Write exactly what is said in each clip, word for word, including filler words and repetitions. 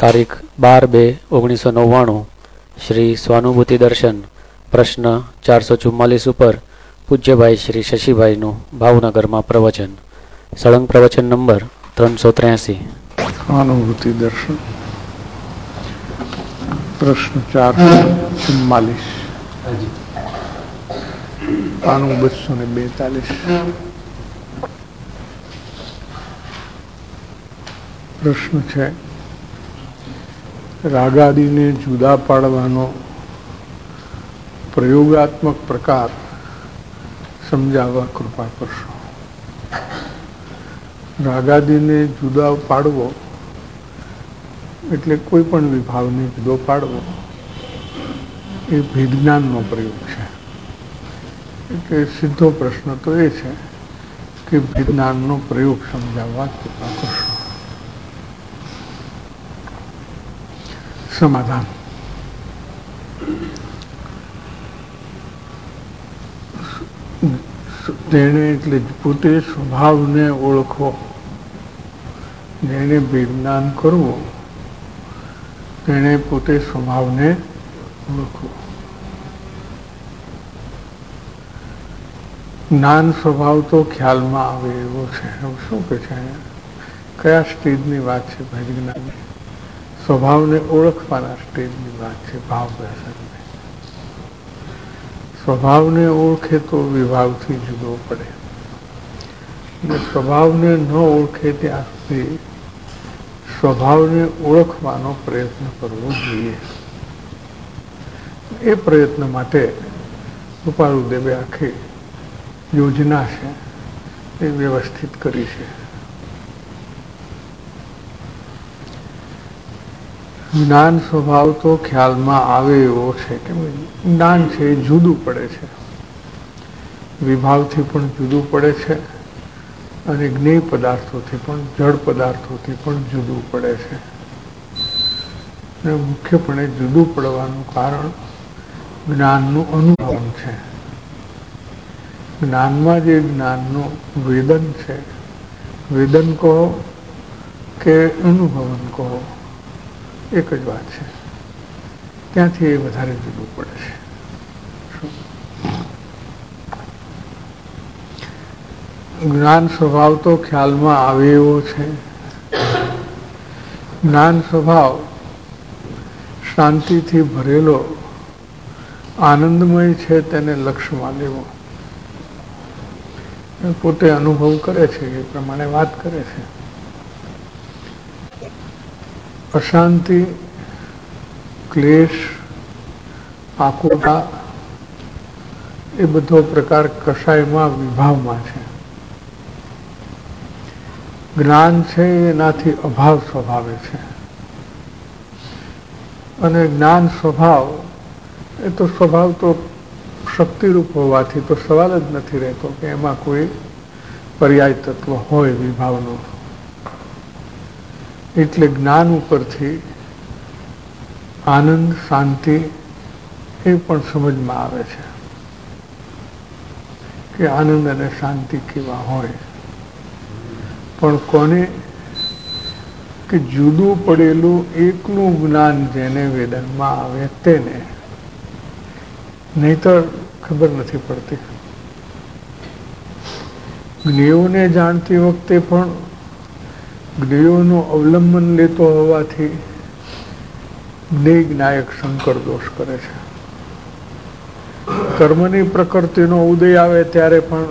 તારીખ બાર બે ઓગણીસો નવ્વાણું શ્રી સ્વાનુભૂતિ દર્શન પ્રશ્ન ચારસો ચુમ્માલીસ ઉપર પૂજ્યભાઈ શ્રી શશીભાઈનું ભાવનગરમાં પ્રવચન. સળંગ પ્રવચન નંબર ત્રણસો ત્ર્યાસી. સ્વાનુભૂતિ દર્શન પ્રશ્ન ચારસો ચુમ્માલીસ આનું બસો ને બેતાલીસ. પ્રશ્ન છે, રાગાદીને જુદા પાડવાનો પ્રયોગાત્મક પ્રકાર સમજાવવા કૃપા કરશો. રાગાદીને જુદા પાડવો એટલે કોઈ પણ વિભાવને જુદો પાડવો એ વિજ્ઞાનનો પ્રયોગ છે. એટલે સીધો પ્રશ્ન તો એ છે કે વિજ્ઞાનનો પ્રયોગ સમજાવવા કૃપા કરશો. સમાધાન. જેને એટલે પોતે સ્વભાવને ઓળખવો, જેને વિજ્ઞાન કરવું તેને પોતે સ્વભાવને ઓળખવો. જ્ઞાન સ્વભાવ તો ખ્યાલમાં આવે એવો છે. શું કે છે, કયા સ્ટેજની વાત છે ભાઈ? જ્ઞાન સ્વભાવને ઓળખવાના સ્ટેજની વાત છે. ભાવ પ્રસંગને સ્વભાવને ઓળખે તો વિભાવથી જુદો પડે, અને સ્વભાવને ન ઓળખે ત્યાં સુધી સ્વભાવને ઓળખવાનો પ્રયત્ન કરવો જોઈએ. એ પ્રયત્ન માટે કૃપાળુદેવે આખી યોજના છે એ વ્યવસ્થિત કરી છે. જ્ઞાન સ્વભાવ તો ખ્યાલમાં આવે એવો છે કે જ્ઞાન છે એ જુદું પડે છે, વિભાવથી પણ જુદું પડે છે, અને જ્ઞેય પદાર્થોથી પણ, જળ પદાર્થોથી પણ જુદું પડે છે. અને મુખ્યપણે જુદું પડવાનું કારણ જ્ઞાનનું અનુભવન છે. જ્ઞાનમાં જે જ્ઞાનનું વેદન છે, વેદન કહો કે અનુભવન કહો એક જ વાત છે, ત્યાંથી એ વધારે જુદું પડે છે. જ્ઞાન સ્વભાવ તો ખ્યાલમાં આવે એવો છે. જ્ઞાન સ્વભાવ શાંતિથી ભરેલો આનંદમય છે, તેને લક્ષ્યમાં લેવો. પોતે અનુભવ કરે છે એ પ્રમાણે વાત કરે છે. અશાંતિ, ક્લેશ, આકુરતા એ બધો પ્રકાર કશાયમાં વિભાવમાં છે. જ્ઞાન છે એનાથી અભાવ સ્વભાવે છે, અને જ્ઞાન સ્વભાવ એ તો સ્વભાવ તો શક્તિરૂપ હોવાથી તો સવાલ જ નથી રહેતો કે એમાં કોઈ પર્યાય તત્વ હોય વિભાવનો. એટલે જ્ઞાન ઉપરથી આનંદ, શાંતિ એ પણ સમજમાં આવે છે કે આનંદ અને શાંતિ કેવા હોય. પણ કોને? કે જુદું પડેલું એકનું જ્ઞાન જેને વેદનમાં આવે તેને, નહીતર ખબર નથી પડતી. જ્ઞેયોને જાણતી વખતે પણ જ્ઞેયોનું અવલંબન લેતો હોવાથી જ્ઞેય જ્ઞાયક સંકર દોષ કરે છે. કર્મની પ્રકૃતિનો ઉદય આવે ત્યારે પણ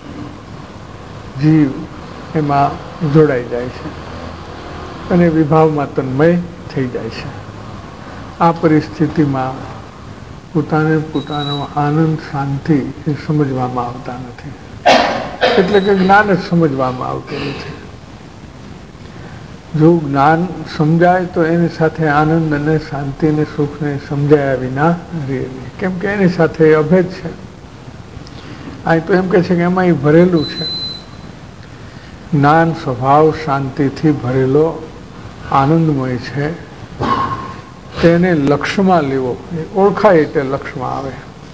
જીવ એમાં જોડાઈ જાય છે અને વિભાવમાં તન્મય થઈ જાય છે. આ પરિસ્થિતિમાં પોતાને પોતાનો આનંદ, શાંતિ એ સમજવામાં આવતા નથી. એટલે કે જ્ઞાન જ સમજવામાં આવતું નથી. જો જ્ઞાન સમજાય તો એની સાથે આનંદ અને શાંતિ અને સુખને સમજાયા વિના રહે નહીં, કેમ કે એની સાથે અભેદ છે. અહીં તો એમ કે છે કે એમાં એ ભરેલું છે. જ્ઞાન સ્વભાવ શાંતિથી ભરેલો આનંદમય છે, તેને લક્ષ્યમાં લેવો. ઓળખાય એટલે લક્ષ્યમાં આવે,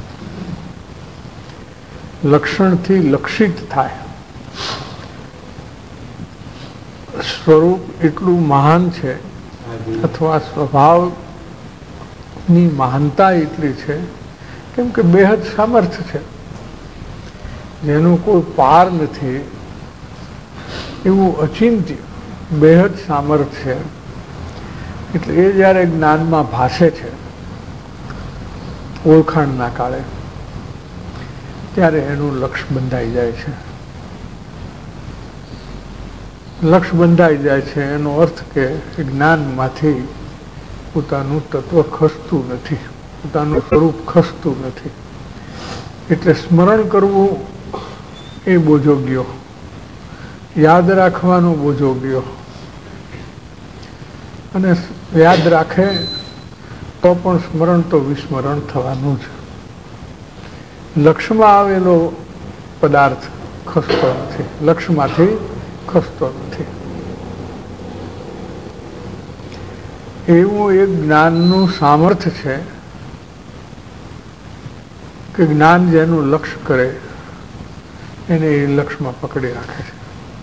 લક્ષણથી લક્ષિત થાય. સ્વરૂપ એટલું મહાન છે અથવા સ્વભાવની મહાનતા એટલી છે કેમ કે બેહદ સામર્થ્ય છે, જેનું કોઈ પાર નથી એવું અચિંત્ય બેહદ સામર્થ્ય છે. એટલે એ જ્યારે જ્ઞાનમાં ભાસે છે ઓળખાણના કાળે, ત્યારે એનું લક્ષ્ય બંધાઈ જાય છે. લક્ષ્ય બંધાઈ જાય છે એનો અર્થ કે જ્ઞાનમાંથી પોતાનું તત્વ ખસતું નથી, પોતાનું સ્વરૂપ ખસતું નથી. એટલે સ્મરણ કરવું એ બોજો ગયો, યાદ રાખવાનો બોજો ગયો. અને યાદ રાખે તો પણ સ્મરણ તો વિસ્મરણ થવાનું જ. લક્ષ્યમાં આવેલો પદાર્થ ખસતો નથી, લક્ષ્યમાંથી ખસતો નથી. એવું એક જ્ઞાનનું સામર્થ્ય છે કે જ્ઞાન જેનું લક્ષ્ય કરે એને એ લક્ષ્યમાં પકડી રાખે છે.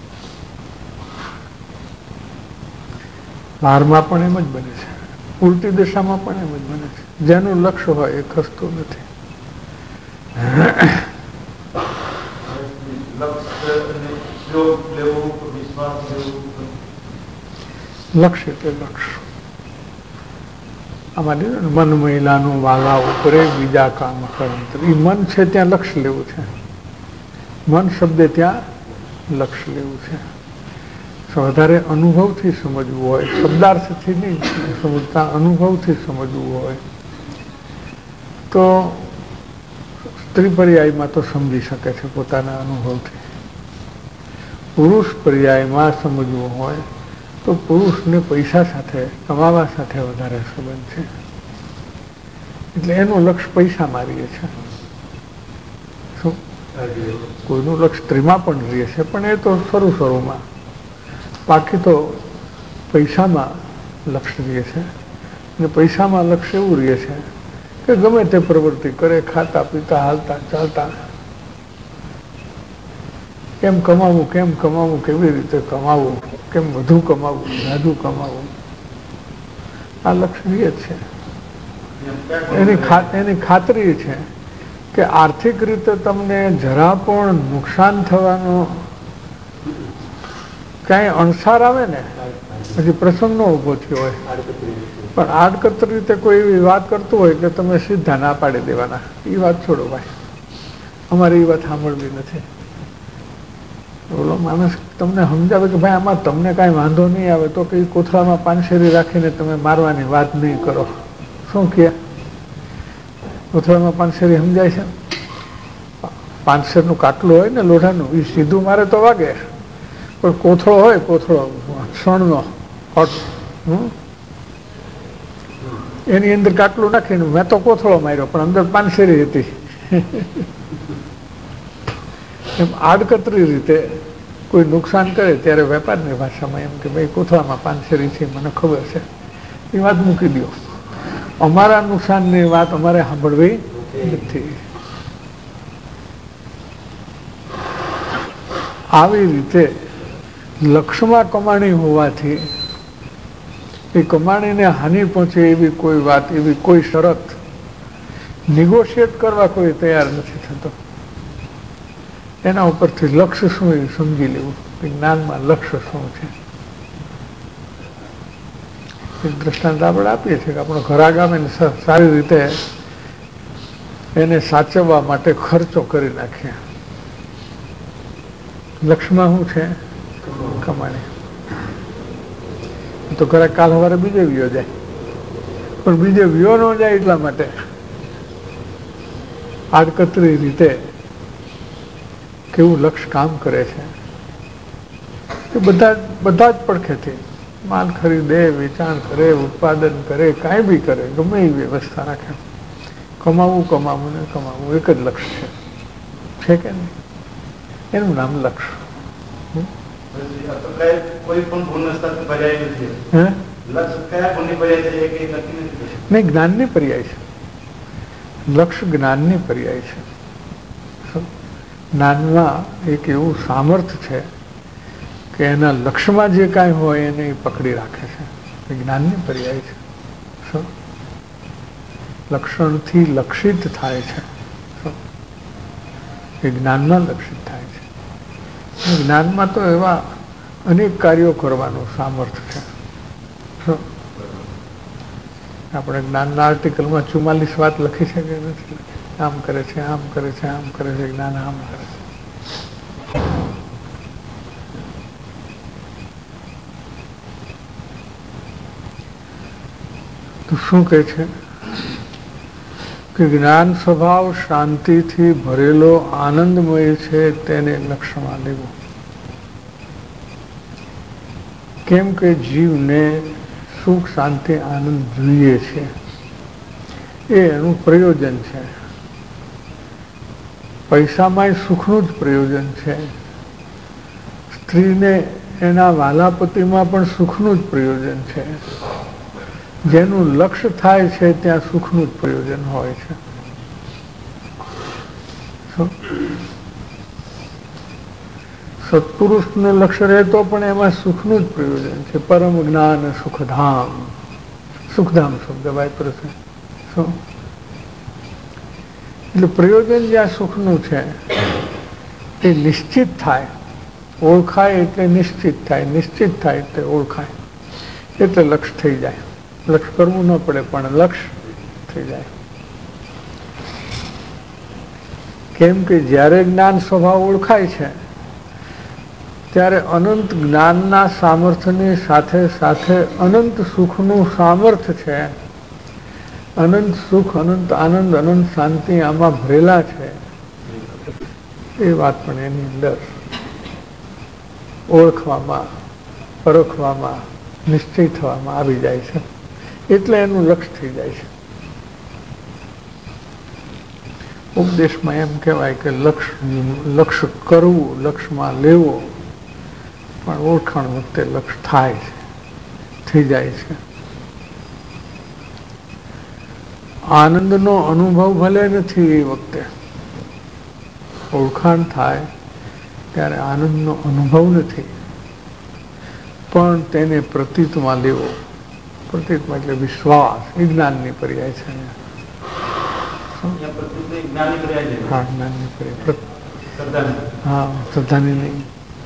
બહારમાં પણ એમ જ બને છે, ઉલટી દિશામાં પણ એમ જ બને છે. જેનું લક્ષ્ય હોય એ ખસતું નથી. લક્ષ્ય એટલે લક્ષ્ય. આમાં મન મહિલાનું વાલા ઉપરે બીજા કામ કરંતર. એ મન છે ત્યાં લક્ષ્ય લેવું છે, મન શબ્દે ત્યાં લક્ષ્ય લેવું છે. વધારે અનુભવથી સમજવું હોય, શબ્દાર્થથી નહીં સમજતા, અનુભવથી સમજવું હોય તો સ્ત્રી પર્યાયમાં તો સમજી શકે છે પોતાના અનુભવથી. પુરુષ પર્યાયમાં સમજવું હોય તો પુરુષને પૈસા સાથે, કમાવા સાથે વધારે સંબંધ છે. એટલે એનું લક્ષ્ય પૈસા મારીએ છે. શું કોઈનું લક્ષ્ય સ્ત્રીમાં પણ રહે છે, પણ એ તો શરૂ શરૂમાં. બાકી તો પૈસામાં લક્ષ્ય રહે છે. અને પૈસામાં લક્ષ્ય એવું રહે છે કે ગમે તે પ્રવૃત્તિ કરે, ખાતા પીતા હાલતા ચાલતા, કેમ કમાવું, કેમ કમાવું, કેવી રીતે કમાવું, કેમ વધુ કમાવું, જાજુ કમાવું, આ લક્ષ્ય રહે છે. એની એની ખાતરી છે કે આર્થિક રીતે તમને જરા પણ નુકસાન થવાનો ક્યાંય અણસાર આવે ને, પછી પ્રસંગ નો ઉભો થયો હોય, પણ આડકતરી રીતે કોઈ એવી વાત કરતું હોય કે તમે સીધા ના પાડી દેવાના, એ વાત છોડો ભાઈ, અમારે એ વાત સાંભળવી નથી. બોલો માણસ તમને સમજાવે કે ભાઈ આમાં તમને કાંઈ વાંધો નહીં આવે તો કે કોથળામાં પાનશેરી રાખીને તમે મારવાની વાત નહીં કરો. શું કહે? કોથળામાં પાનશેરી સમજાય છે? પાંચસેરનું કાટલું હોય ને લોઢાનું, એ સીધું મારે તો વાગે, પણ કોથળો હોય, કોથળો સણનો હોટ, એની અંદર કાટલું નાખીને મેં તો કોથળો માર્યો પણ અંદર પાનશેરી હતી. એમ આડકતરી રીતે કોઈ નુકસાન કરે ત્યારે વેપારની ભાષામાં એમ કે ભાઈ કોથળામાં પાનશેરી છે, મને ખબર છે, એ વાત મૂકી દો. અમારા નુકસાનની વાત અમારે સાંભળવી નથી. આવી રીતે લક્ષ્યમાં કમાણી હોવાથી એ કમાણીને હાનિ પહોંચે એવી કોઈ વાત, એવી કોઈ શરત નિગોશિએટ કરવા કોઈ તૈયાર નથી થતો. એના ઉપરથી લક્ષ્ય શું એ સમજી લેવું કે જ્ઞાનમાં લક્ષ્ય શું છે. એક દ્રષ્ટાંત આપણે આપીએ છીએ કે આપણો ઘરાગામ એને સારી રીતે એને સાચવવા માટે ખર્ચો કરી નાખીએ. લક્ષ્યમાં શું છે? કમાણી. તો ઘરે કાલ સવારે બીજે વિયો જાય, પણ બીજે વિયો ન જાય એટલા માટે આડકતરી રીતે કેવું લક્ષ્ય કામ કરે છે કે બધા બધા જ પડખેથી માલ ખરીદે, વેચાણ કરે, ઉત્પાદન કરે, કાંઈ બી કરે, ગમે એ વ્યવસ્થા રાખે, કમાવું કમાવું ને કમાવું એક જ લક્ષ્ય છે, છે કે નહીં? એનું નામ લક્ષ્ય. નહીં, જ્ઞાનની પર્યાય છે. લક્ષ્ય જ્ઞાનની પર્યાય છે. જ્ઞાનમાં એક એવું સામર્થ્ય છે કે એના લક્ષ્યમાં જે કાંઈ હોય એને પકડી રાખે છે. જ્ઞાનની પર્યાય છે. શું? લક્ષણથી લક્ષિત થાય છે. શું? એ જ્ઞાનમાં લક્ષિત થાય છે. જ્ઞાનમાં તો એવા અનેક કાર્યો કરવાનું સામર્થ્ય છે. શું? આપણે જ્ઞાનના આર્ટિકલમાં ચુમ્માલીસ વાત લખી છે કે નથી? આમ કરે છે, આમ કરે છે, આમ કરે છે, જ્ઞાન આમ કરે છે. તો શું કહે છે કે જ્ઞાન સ્વભાવ શાંતિથી ભરેલો આનંદમય છે, તેને લક્ષ્યમાં લેવું. કેમ કે જીવને સુખ શાંતિ આનંદ જોઈએ છે, એ એનું પ્રયોજન છે. પૈસામાં સુખનું જ પ્રયોજન છે, સ્ત્રીને એના વાલાપતિમાં પણ સુખનું જ પ્રયોજન છે. જેનું લક્ષ્ય થાય છે ત્યાં સુખનું જ પ્રયોજન હોય છે. સત્પુરુષનું લક્ષ્ય રહેતો પણ એમાં સુખનું જ પ્રયોજન છે. પરમ જ્ઞાન સુખધામ, સુખધામ શબ્દ વાપર્યો છે. શું? એટલે પ્રયોજન જ્યાં સુખનું છે એ નિશ્ચિત થાય, ઓળખાય એટલે નિશ્ચિત થાય, નિશ્ચિત થાય એટલે ઓળખાય, એટલે લક્ષ્ય થઈ જાય. લક્ષ્ય કરવું ન પડે પણ લક્ષ્ય થઈ જાય. કેમ કે જ્યારે જ્ઞાન સ્વભાવ ઓળખાય છે ત્યારે અનંત જ્ઞાનના સામર્થ્યની સાથે સાથે અનંત સુખનું સામર્થ્ય છે. અનંત સુખ, અનંત આનંદ, અનંત શાંતિ આમાં ભરેલા છે. એ વાત પણ એની અંદર ઓળખવામાં, પરખવામાં, નિશ્ચય થવામાં આવી જાય છે. એટલે એનું લક્ષ્ય થઈ જાય છે. ઉપદેશમાં એમ કહેવાય કે લક્ષ્ય લક્ષ્ય કરવું, લક્ષ્યમાં લેવો, પણ ઓળખાણ વખતે લક્ષ્ય થાય છે, થઈ જાય છે. આનંદનો અનુભવ ભલે નથી એ વખતે, ઓળખાણ થાય ત્યારે આનંદનો અનુભવ નથી, પણ તેને પ્રતીતમાં લેવો. પ્રતીતમાં એટલે વિશ્વાસ, એ જ્ઞાનની પર્યાય છે. હા, જ્ઞાનની પર્યાય. હા, શ્રદ્ધાની નહીં.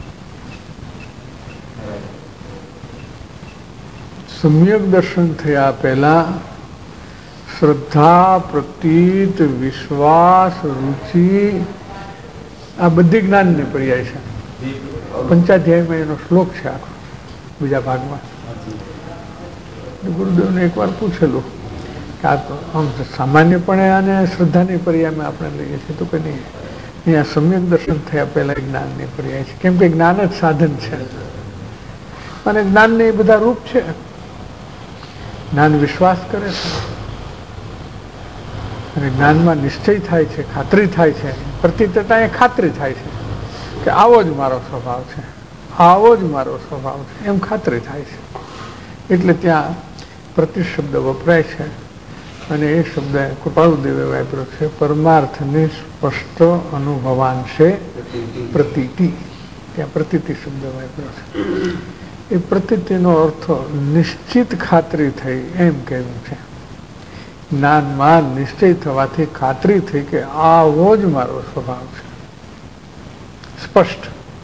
સમ્યક દર્શન થયા પહેલા શ્રદ્ધા, પ્રતીત, વિશ્વાસ, રુચિ આ બધી જ્ઞાનની પર્યાય છે. પંચાધ્યાયમાં એનો શ્લોક છે આખો, બીજા ભાગમાં. ગુરુદેવને એકવાર પૂછેલું કે આ તો આમ સામાન્યપણે આને શ્રદ્ધાની પર્યાયમાં આપણે લઈએ છીએ, તો કે નહીં, અહીંયા સમ્યક દર્શન થયા પહેલા જ્ઞાનની પર્યાય છે. કેમ કે જ્ઞાન જ સાધન છે અને જ્ઞાનને એ બધા રૂપ છે. જ્ઞાન વિશ્વાસ કરે છે અને જ્ઞાનમાં નિશ્ચય થાય છે, ખાતરી થાય છે. પ્રતિતતા એ ખાતરી થાય છે કે આવો જ મારો સ્વભાવ છે, આવો જ મારો સ્વભાવ છે, એમ ખાતરી થાય છે. એટલે ત્યાં પ્રતિશબ્દ વપરાય છે અને એ શબ્દ કૃપાળુદેવે વાપર્યો છે. પરમાર્થને સ્પષ્ટ અનુભવાંશે પ્રતીતિ, ત્યાં પ્રતીતિ શબ્દ વાપર્યો છે. એ પ્રતીતિનો અર્થ નિશ્ચિત ખાતરી થઈ એમ કહેવું છે. જ્ઞાનમાં નિશ્ચય થવાથી ખાતરી થઈ કે આવો જ મારો સ્વભાવ છે, સ્પષ્ટ.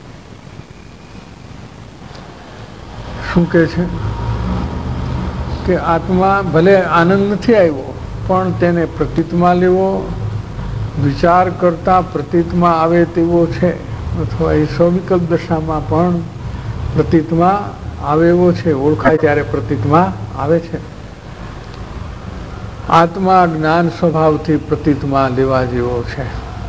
શું કહે છે કે આત્મા ભલે આનંદ નથી આવ્યો પણ તેને પ્રતીતમાં લેવો, વિચાર કરતા પ્રતીતમાં આવે તેવો છે, અથવા એ સવિકલ્પ દશામાં પણ પ્રતીતમાં આવે એવો છે. ઓળખાય ત્યારે પ્રતીતમાં આવે છે. આત્મા જ્ઞાન સ્વભાવથી પ્રતીતમાં લેવા જેવો છે.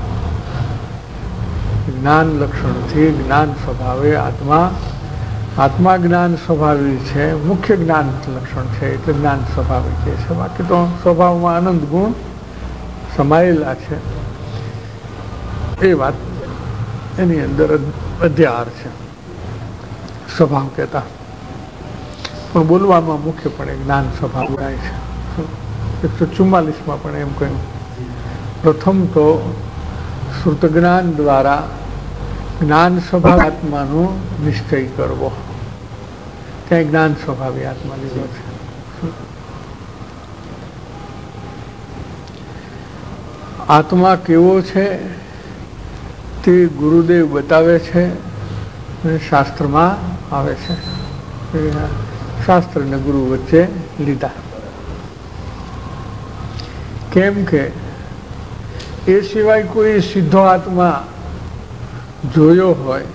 જ્ઞાન લક્ષણથી જ્ઞાન સ્વભાવે આત્મા આત્મા જ્ઞાન સ્વભાવી છે, મુખ્ય જ્ઞાન લક્ષણ છે એટલે જ્ઞાન સ્વભાવી કહે છે. બાકી તો સ્વભાવમાં આનંદ ગુણ સમાયેલા છે, એ વાત એની અંદર અધ્યાર છે સ્વભાવ કહેતા. પણ બોલવામાં મુખ્યપણે જ્ઞાન સ્વભાવ થાય છે. એકસો ચુમ્માલીસમાં પણ એમ કહ્યું, પ્રથમ તો શ્રુત જ્ઞાન દ્વારા જ્ઞાન સ્વભાવ આત્માનો નિશ્ચય કરવો, ત્યાં જ્ઞાન સ્વભાવે આત્મા લીધો છે. આત્મા કેવો છે તે ગુરુદેવ બતાવે છે અને શાસ્ત્રમાં આવે છે. શાસ્ત્ર અને ગુરુ વચ્ચે લીધા. કેમ કે એ સિવાય કોઈ સીધો આત્મા જોયો હોય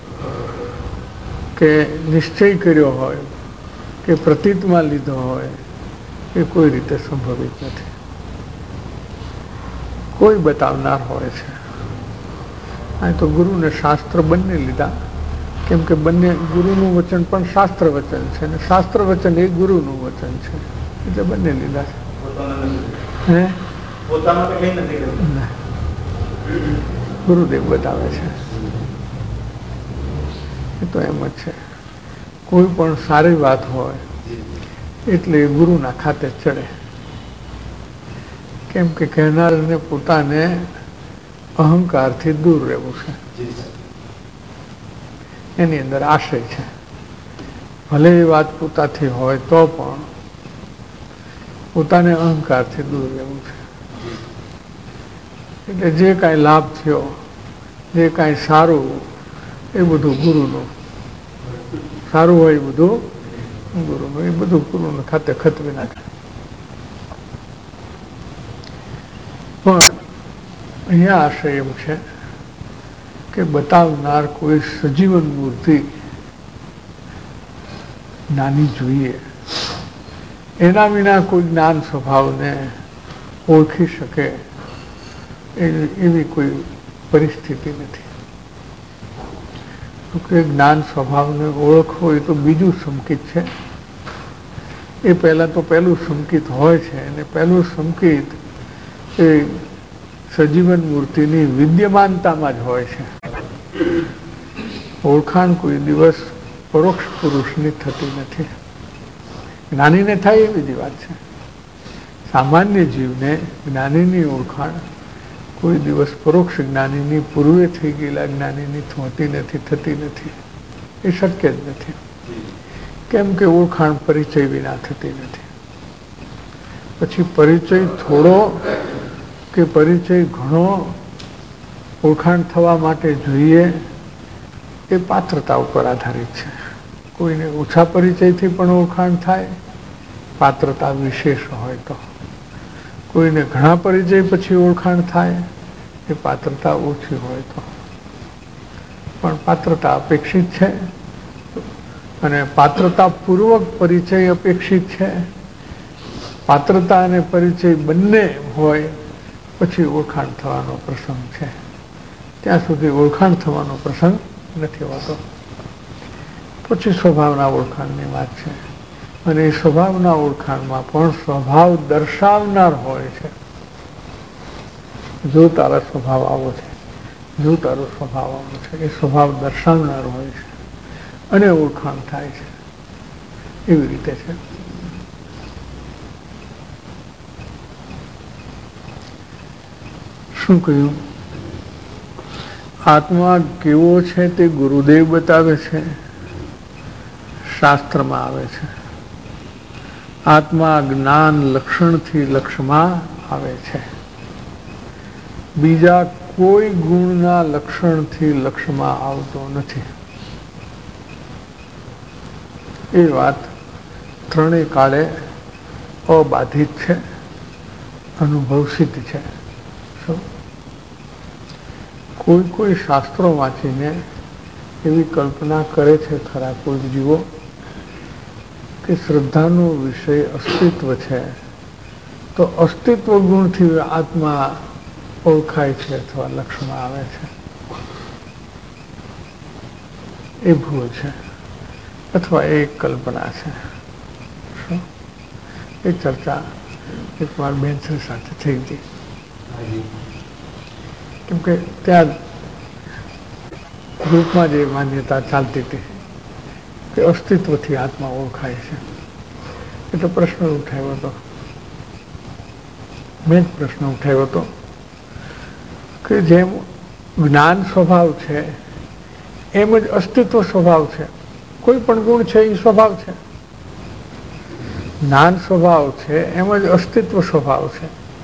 કે નિશ્ચય કર્યો હોય કે પ્રતીતમાં લીધો હોય એ કોઈ રીતે સંભવિત નથી. કોઈ બતાવનાર હોય છે. આ તો ગુરુ ને શાસ્ત્ર બંને લીધા, કેમ કે બંને ગુરુનું વચન પણ શાસ્ત્ર વચન છે અને શાસ્ત્ર વચન એ ગુરુનું વચન છે, એટલે બંને લીધા છે. હે ગુરુદેવ બતાવે છે. એ તો એમ જ છે. કોઈ પણ સારી વાત હોય એટલે ગુરુના ખાતે ચડે, કેમ કે કહેનારને પોતાને અહંકારથી દૂર રહેવું છે. એની અંદર આશય છે. ભલે એ વાત પોતાથી હોય તો પણ પોતાને અહંકારથી દૂર રહેવું છે. એટલે જે કાંઈ લાભ થયો, જે કાંઈ સારું, એ બધું ગુરુનું. સારું હોય એ બધું ગુરુનું. એ બધું ગુરુને ખાતે ખતવી નાખે. પણ અહીંયા આશય એમ છે કે બતાવનાર કોઈ સજીવન મૂર્તિ નાની જોઈએ, એના વિના કોઈ જ્ઞાન સ્વભાવને ઓળખી શકે એવી કોઈ પરિસ્થિતિ નથી. કે જ્ઞાન સ્વભાવને ઓળખવો એ તો બીજું સંકેત છે. એ પહેલા તો પહેલું સંકેત હોય છે, અને પહેલું સંકેત એ સજીવન મૂર્તિની વિદ્યમાનતામાં જ હોય છે. ઓળખાણ કોઈ દિવસ પરોક્ષ પુરુષની થતી નથી. જ્ઞાનીને થાય એ બીજી વાત છે. સામાન્ય જીવને જ્ઞાનીની ઓળખાણ કોઈ દિવસ પરોક્ષ જ્ઞાનીની પૂર્વે થઈ ગયેલા જ્ઞાનીની થતી નથી થતી નથી. એ શક્ય જ નથી. કેમ કે ઓળખાણ પરિચય વિના થતી નથી. પછી પરિચય થોડો કે પરિચય ઘણો ઓળખાણ થવા માટે જોઈએ એ પાત્રતા ઉપર આધારિત છે. કોઈને ઓછા પરિચયથી પણ ઓળખાણ થાય, પાત્રતા વિશેષ હોય તો. કોઈને ઘણા પરિચય પછી ઓળખાણ થાય, એ પાત્રતા ઓછી હોય તો. પણ પાત્રતા અપેક્ષિત છે, અને પાત્રતા પૂર્વક પરિચય અપેક્ષિત છે. પાત્રતા અને પરિચય બંને હોય પછી ઓળખાણ થવાનો પ્રસંગ છે. ત્યાં સુધી ઓળખાણ થવાનો પ્રસંગ નથી હોતો. પછી સ્વભાવના ઓળખાણની વાત છે, અને એ સ્વભાવના ઓળખાણમાં પણ સ્વભાવ દર્શાવનાર હોય છે. જો તારા સ્વભાવ આવો છે, જો તારો સ્વભાવ આવો છે, એ સ્વભાવ દર્શાવનાર હોય છે અને ઓળખાણ થાય છે. એવી રીતે છે. શું કહ્યું? આત્મા કેવો છે તે ગુરુદેવ બતાવે છે, શાસ્ત્રમાં આવે છે. આત્મા જ્ઞાન લક્ષણથી લક્ષમાં આવે છે. બીજા કોઈ ગુણના લક્ષણથી લક્ષમાં આવતો નથી. એ વાત ત્રણેય કાળે અબાધિત છે, અનુભવ સિદ્ધ છે. કોઈ કોઈ શાસ્ત્રો વાંચીને એવી કલ્પના કરે છે ખરા કોઈ જીવો કે શ્રદ્ધાનો વિષય અસ્તિત્વ છે, તો અસ્તિત્વ ગુણથી આત્મા ઓળખાય છે અથવા લક્ષમાં આવે છે. એ ભૂલ છે અથવા એ કલ્પના છે. એ ચર્ચા એકવાર બેનશ્રી સાથે થઈ હતી. કેમ કે ત્યાં ગ્રુપમાં જે માન્યતા ચાલતી હતી કે અસ્તિત્વથી આત્મા ઓળખાય છે, એટલે પ્રશ્ન ઉઠાવ્યો હતો. મેં જ પ્રશ્ન ઉઠાવ્યો હતો કે જેમ જ્ઞાન સ્વભાવ છે એમ જ અસ્તિત્વ સ્વભાવ છે. કોઈ પણ ગુણ છે એ સ્વભાવ છે. જ્ઞાન સ્વભાવ છે, એમ જ અસ્તિત્વ સ્વભાવ છે.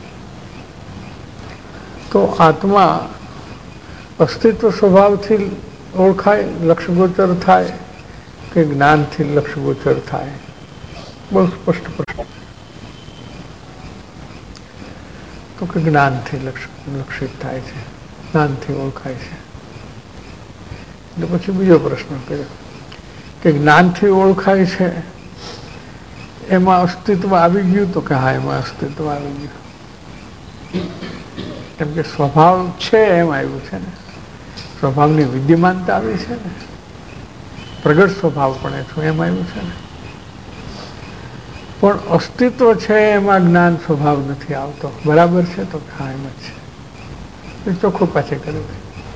તો આત્મા અસ્તિત્વ સ્વભાવથી ઓળખાય, લક્ષ્યગોચર થાય કે જ્ઞાનથી લક્ષ્યગોચર થાય? બહુ સ્પષ્ટ પ્રશ્ન. તો કે જ્ઞાનથી લક્ષિત થાય છે, જ્ઞાનથી ઓળખાય છે. એટલે પછી બીજો પ્રશ્ન કર્યો કે જ્ઞાનથી ઓળખાય છે એમાં અસ્તિત્વ આવી ગયું? તો કે હા, એમાં અસ્તિત્વ આવી ગયું. કેમ કે સ્વભાવ છે એમ આવ્યું છે ને, સ્વભાવની વિદ્યમાનતા આવી છે ને, પ્રગટ સ્વભાવ પણ છું એમ આવ્યું છે ને. પણ અસ્તિત્વ છે એમાં જ્ઞાન સ્વભાવ નથી આવતો. બરાબર છે? તો હા, એમ જ છે. ચોખ્ખું પાછે કર્યું.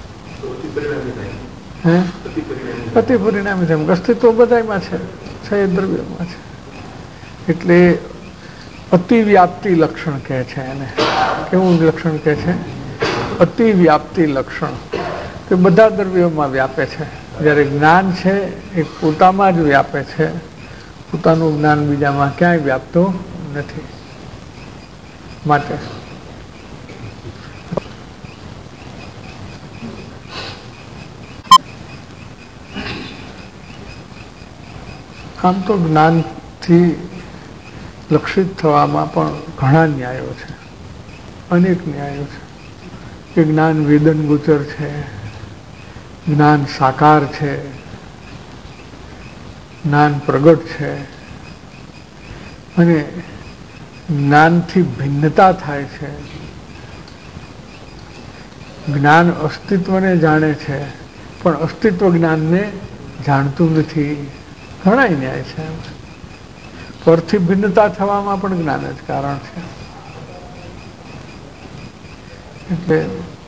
હે અતિ પરિણામી છે. અસ્તિત્વ બધામાં છે, છ દ્રવ્યોમાં છે. એટલે અતિવ્યાપ્તિ લક્ષણ કહે છે એને. કેવું લક્ષણ કહે છે? અતિવ્યાપ્તિ લક્ષણ, કે બધા દ્રવ્યોમાં વ્યાપે છે. જ્યારે જ્ઞાન છે એ પોતામાં જ વ્યાપે છે, પોતાનું જ્ઞાન બીજામાં ક્યાંય વ્યાપતું નથી. માટે આમ તો જ્ઞાનથી લક્ષિત થવામાં પણ ઘણા ન્યાયો છે, અનેક ન્યાયો છે. કે જ્ઞાન વેદન ગોચર છે, જ્ઞાન સાકાર છે, જ્ઞાન પ્રગટ છે, અને જ્ઞાનથી ભિન્નતા થાય છે. જ્ઞાન અસ્તિત્વને જાણે છે પણ અસ્તિત્વ જ્ઞાનને જાણતું નથી. ઘણા ન્યાય છે. પરથી ભિન્નતા થવામાં પણ જ્ઞાન જ કારણ છે. એટલે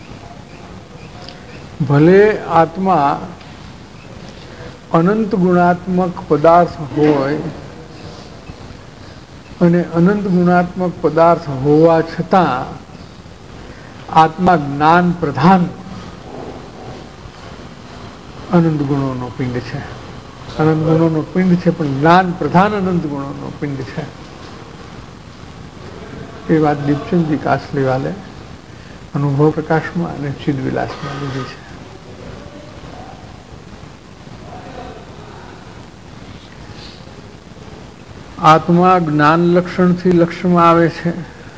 ભલે આત્મા અનંત ગુણાત્મક પદાર્થ હોય અને અનંત ગુણાત્મક પદાર્થ હોવા છતાં આત્મા જ્ઞાન પ્રધાન અનંત ગુણોનો પિંડ છે. અનંત ગુણોનો પિંડ છે પણ જ્ઞાન પ્રધાન અનંત ગુણોનો પિંડ છે. એ વાત દીપચંદજી કાસલીવાલે અનુભવ પ્રકાશમાં અને ચિદવિલાસમાં લીધી છે. આત્મા જ્ઞાન લક્ષણથી લક્ષ્યમાં આવે છે.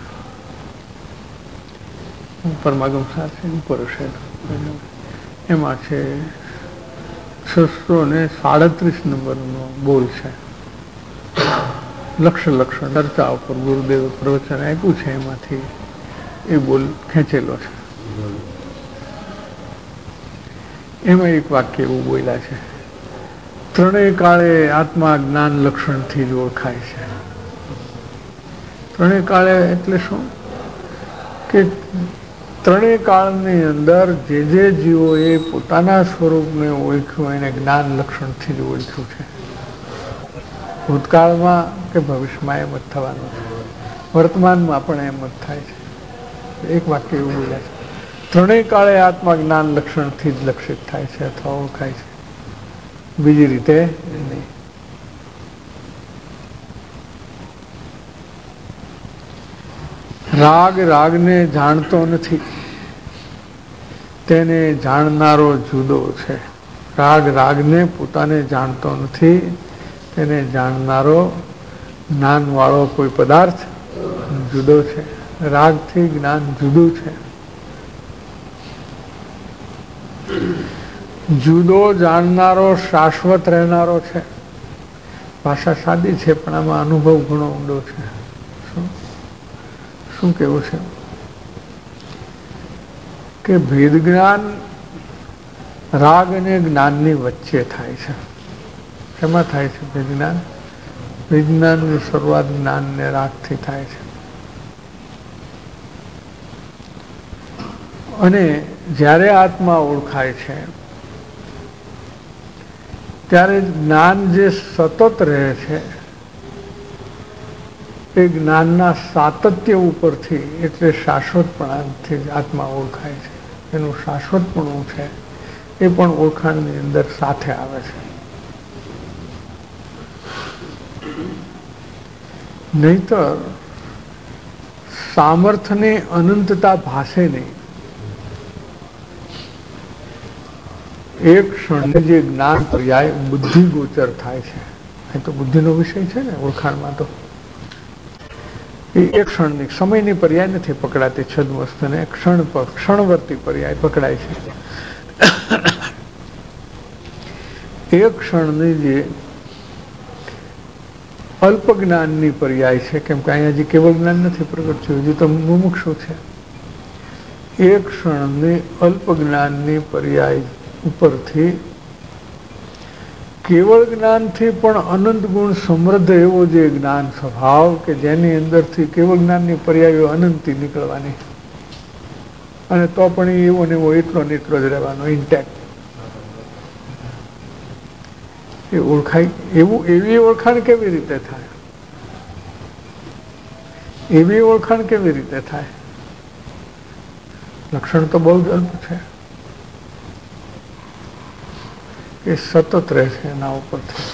પરમાગમ સાથે ઉપર છે, એમાં છે છસો ને સાડત્રીસ નંબરનો બોલ છે. લક્ષ્ય લક્ષણ ચર્ચા ઉપર ગુરુદેવ પ્રવચન આપ્યું છે, એમાંથી એ બોલ ખેંચેલો છે. એમાં એક વાક્ય એવું બોલ્યા છે, ત્રણેય કાળે આત્મા જ્ઞાન લક્ષણથી જ ઓળખાય છે. ત્રણેય કાળે એટલે શું? કે ત્રણેય કાળની અંદર જે જે જીવોએ પોતાના સ્વરૂપને ઓળખ્યું એને જ્ઞાન લક્ષણથી જ ઓળખ્યું છે. ભૂતકાળમાં કે ભવિષ્યમાં એમ જ થવાનું છે, વર્તમાનમાં પણ એમ જ થાય છે. એક વાક્ય એવું બોલ્યા છે, ત્રણેય કાળે આત્મા જ્ઞાન લક્ષણથી જ લક્ષિત થાય છે અથવા ઓળખાય છે, બીજી રીતે નહીં. રાગ રાગને જાણતો નથી, તેને જાણનારો જુદો છે. રાગ રાગને પોતાને જાણતો નથી, તેને જાણનારો જ્ઞાન વાળો કોઈ પદાર્થ જુદો છે. રાગથી જ્ઞાન જુદું છે. જુદો જાણનારો શાશ્વત રહેનારો છે. ભાષા સાદી છે પણ આમાં અનુભવ ઘણો ઊંડો છે. શું શું કેવું છે? કે ભેદ જ્ઞાન રાગ અને જ્ઞાનની વચ્ચે થાય છે. શેમાં થાય છે ભેદ જ્ઞાન? ભેદ જ્ઞાનની શરૂઆત જ્ઞાન ને રાગથી થાય છે. અને જ્યારે આત્મા ઓળખાય છે ત્યારે જ્ઞાન જે સતત રહે છે એ જ્ઞાનના સાતત્ય ઉપરથી એટલે શાશ્વતપણાથી જ આત્મા ઓળખાય છે. એનું શાશ્વતપણું છે એ પણ ઓળખાણની અંદર સાથે આવે છે. નહીતર સામર્થ્યની અનંતતા ભાસે નહીં. એક ક્ષણને જે જ્ઞાન પર્યાય બુદ્ધિ ગોચર થાય છે, એ તો બુદ્ધિનો વિષય છે ને ઓળખાણમાં. તો એ એક ક્ષણની સમયની પર્યાય નથી પકડાતી. છદ્મસ્તને ક્ષણ પર ક્ષણવર્તી પર્યાય પકડાય છે. એક ક્ષણની જે અલ્પ જ્ઞાનની પર્યાય છે, કેમ કે અહીંયા હજી કેવળ જ્ઞાન નથી પ્રગટ થયું, હજી તો મુમુક્ષુ છે. એક ક્ષણની અલ્પ જ્ઞાનની પર્યાય ઉપરથી કેવળ જ્ઞાનથી પણ અનંત ગુણ સમૃદ્ધ એવો જે જ્ઞાન સ્વભાવ કે જેની અંદરથી કેવળ જ્ઞાનની પર્યાયો અનંતી નીકળવાની, અને તો પણ એવો ને એવો એટલો ને એટલો જ રહેવાનો ઇન્ટેક્ટ. એ ઓળખાય એવું એવી ઓળખાણ કેવી રીતે થાય? એવી ઓળખાણ કેવી રીતે થાય? લક્ષણ તો બહુ જ અલ્પ છે. એ સતત રહે છે એના ઉપરથી.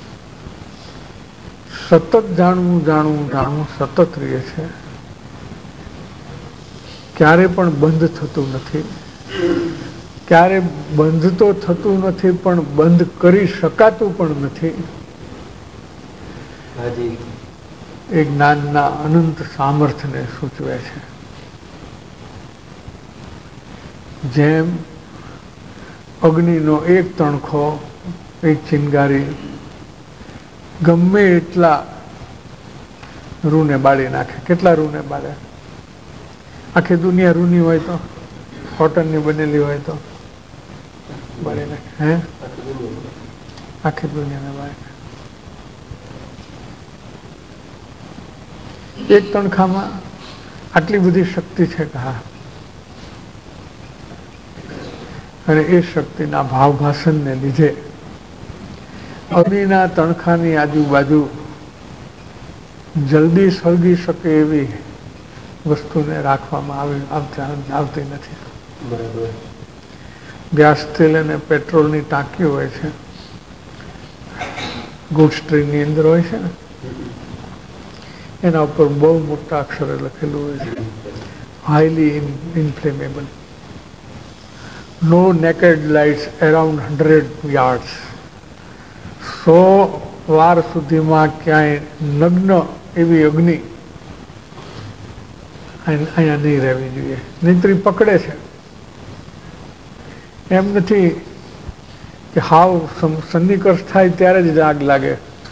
સતત જાણવું જાણવું જાણવું સતત રહે છે. ક્યારે પણ બંધ થતું નથી. ક્યારે બંધ તો થતું નથી, પણ બંધ કરી શકાતું પણ નથી. એ જ્ઞાનના અનંત સામર્થ્યને સૂચવે છે. જેમ અગ્નિનો એક તણખો, એક ચિનગારી ગમે એટલા રૂને બાળી નાખે. કેટલા રૂને બાળે? આખી દુનિયા રૂની હોય તો, કોટનની બનેલી હોય તો બાળી નાખે. હે, આખી દુનિયાને બાળી નાખે. એક તણખામાં આટલી બધી શક્તિ છે કે હા. અને એ શક્તિના ભાવભાષણને લીધે અગ્નિના તણખાની આજુબાજુ જલ્દી સળગી શકે એવી વસ્તુને રાખવામાં આવી આવતી નથી. બરાબર. ગેસ તેલ અને પેટ્રોલની ટાંકી હોય છે, ગુડ્સ ટ્રેનની અંદર હોય છે ને, એના ઉપર બહુ મોટા અક્ષરે લખેલું હોય છે, highly inflammable. No naked lights around hundred yards. સો વાર સુધીમાં ક્યાંય નગ્ન એવી અગ્નિ અહીંયા નહીં રહેવી જોઈએ, નહીંતરી પકડે છે. એમ નથી કે હાવ સન્નિકર્ષ થાય ત્યારે જ આગ લાગે.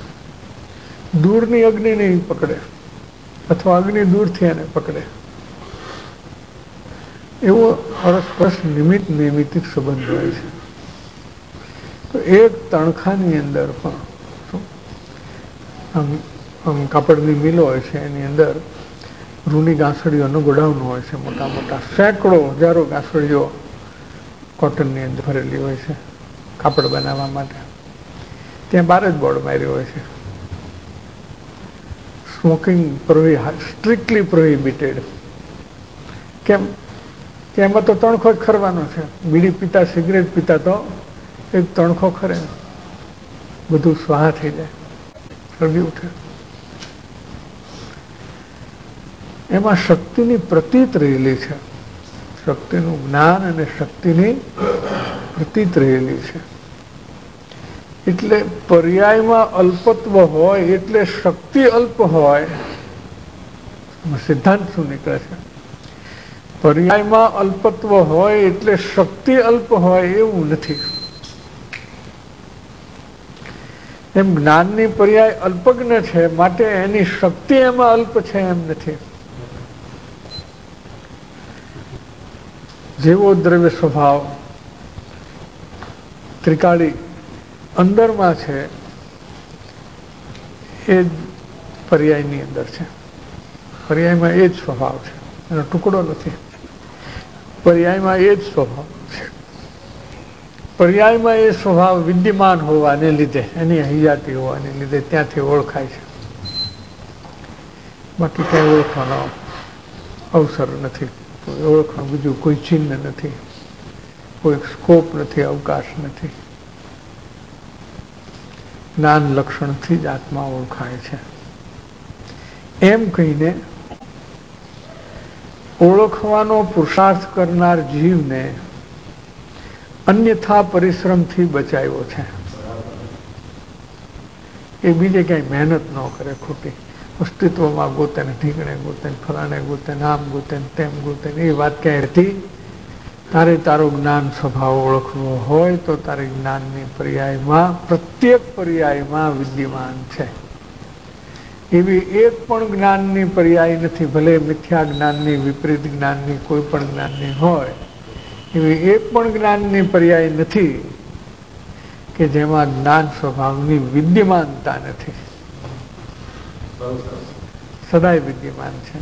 દૂરની અગ્નિ નહીં પકડે, અથવા અગ્નિ દૂરથી એને પકડે. એવો અરસપરસ નિમિત્ત નૈમિતિક સંબંધ હોય છે. તો એક તણખાની અંદર પણ કાપડની મિલો હોય છે, એની અંદર રૂની ગાંસડીઓનો ગોડાઉન હોય છે, મોટા મોટા સેંકડો હજારો ગાંસડીઓ કોટનની અંદર ભરેલી હોય છે કાપડ બનાવવા માટે. ત્યાં બાર જ બોર્ડ માર્યો હોય છે, સ્મોકિંગ સ્ટ્રિક્ટલી પ્રોહિબિટેડ. કેમ કે એમાં તો તણખો જ ખરવાનો છે. બીડી પીતા, સિગરેટ પીતા તો એક તણખો ખરે, બધું સ્વાહા થઈ જાય, સળગી ઉઠે. એમાં શક્તિની પ્રતીત રહેલી છે, શક્તિનું જ્ઞાન અને શક્તિની પ્રતીત રહેલી છે. એટલે પર્યાયમાં અલ્પત્વ હોય એટલે શક્તિ અલ્પ હોય. સિદ્ધાંત શું નીકળે છે? પર્યાયમાં અલ્પત્વ હોય એટલે શક્તિ અલ્પ હોય એવું નથી. એમ જ્ઞાનની પર્યાય અલ્પજ્ઞ છે, માટે એની શક્તિ એમાં અલ્પ છે એમ નથી. જેવો દ્રવ્ય સ્વભાવ ત્રિકાળી અંદરમાં છે, એ જ પર્યાયની અંદર છે. પર્યાયમાં એ જ સ્વભાવ છે, એનો ટુકડો નથી. પર્યાયમાં એ જ સ્વભાવ છે. પર્યાયમાં એ સ્વભાવ વિદ્યમાન હોવાને લીધે, એની હૈયાતી હોવાને લીધે ત્યાંથી ઓળખાય છે. બાકી ક્યાંય ઓળખવાનો અવસર નથી. ઓળખવાનું બીજું કોઈ ચિહ્ન નથી, કોઈ સ્કોપ નથી, અવકાશ નથી. જ્ઞાન લક્ષણથી જ આત્મા ઓળખાય છે. એમ કહીને ઓળખવાનો પુરુષાર્થ કરનાર જીવને અન્યથા પરિશ્રમથી બચાવ્યો છે. એ બીજે ક્યાંય મહેનત ન કરે ખોટી, અસ્તિત્વમાં ગોતે ને ઢીકણે ગોતે ને ફલાણે ગોતે ને આમ ગોતે ને તેમ ગોતે ને એ વાત ક્યાંય હતી. તારે તારો જ્ઞાન સ્વભાવ ઓળખવો હોય તો તારે જ્ઞાનની પર્યાયમાં પ્રત્યેક પર્યાયમાં વિદ્યમાન છે. એવી એક પણ જ્ઞાનની પર્યાય નથી, ભલે મિથ્યા જ્ઞાનની વિપરીત જ્ઞાનની કોઈ પણ જ્ઞાનની હોય, એવી એક પણ જ્ઞાનની પર્યાય નથી કે જેમાં જ્ઞાન સ્વભાવની વિદ્યમાનતા નથી. સદાય વિદ્યમાન છે.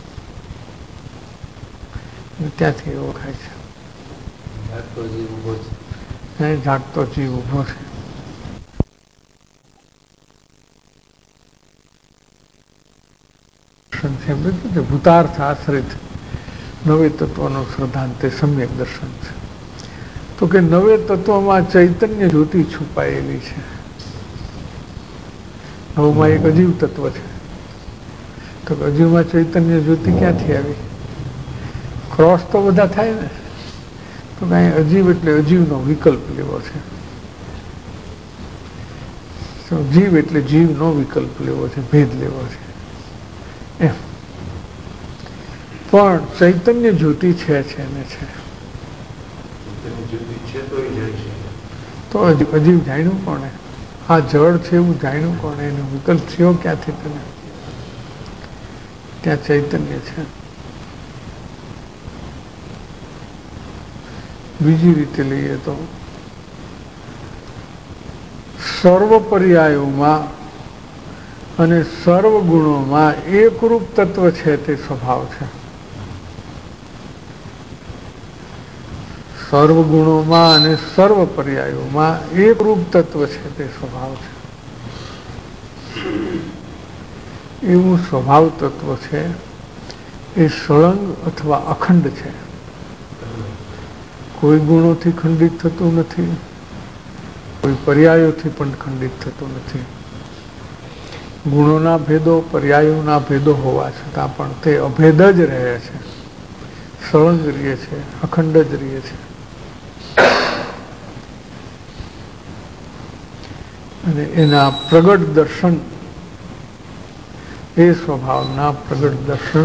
ત્યાંથી ઓળખાય છે જાગતો જીવ ઉભો છે. ભૂતાર્થ આશ્રિત નવે તત્વનો શ્રદ્ધાંત સમ્યક દર્શન છે. તો કે નવે તત્વમાં ચૈતન્ય જ્યોતિ છુપાયેલી છે. નવમાં એક અજીવ તત્વ છે. તો અજીવમાં ચૈતન્ય જ્યોતિ ક્યાંથી આવી? ક્રોસ તો બધા થાય ને. તો કાંઈ અજીવ એટલે અજીવનો વિકલ્પ લેવો છે. જીવ એટલે જીવનો વિકલ્પ લેવો છે, ભેદ લેવો છે એમ. પણ ચૈતન્ય જ્યોતિ છે છે ને છે. તો અજીવ જાણ્યું કોને? આ જળ છે એવું જાણ્યું કોને? એનો વિકલ્પ થયો ક્યાંથી તને? ત્યાં ચૈતન્ય છે. બીજી રીતે લઈએ તો સર્વ પર્યાયોમાં અને સર્વ ગુણોમાં એકરૂપ તત્વ છે તે સ્વભાવ છે. સર્વ ગુણોમાં અને સર્વ પર્યાયોમાં એકરૂપ તત્વ છે તે સ્વભાવ છે. એવું સ્વભાવ તત્વ છે એ સળંગ અથવા અખંડ છે. કોઈ ગુણોથી ખંડિત થતું નથી, કોઈ પર્યાયોથી પણ ખંડિત થતું નથી. ગુણોના ભેદો પર્યાયોના ભેદો હોવા છતાં પણ તે અભેદ જ રહે છે, સળંગ રહે છે, અખંડ જ રહે છે. અને એના પ્રગટ દર્શન, એ સ્વભાવના પ્રગટ દર્શન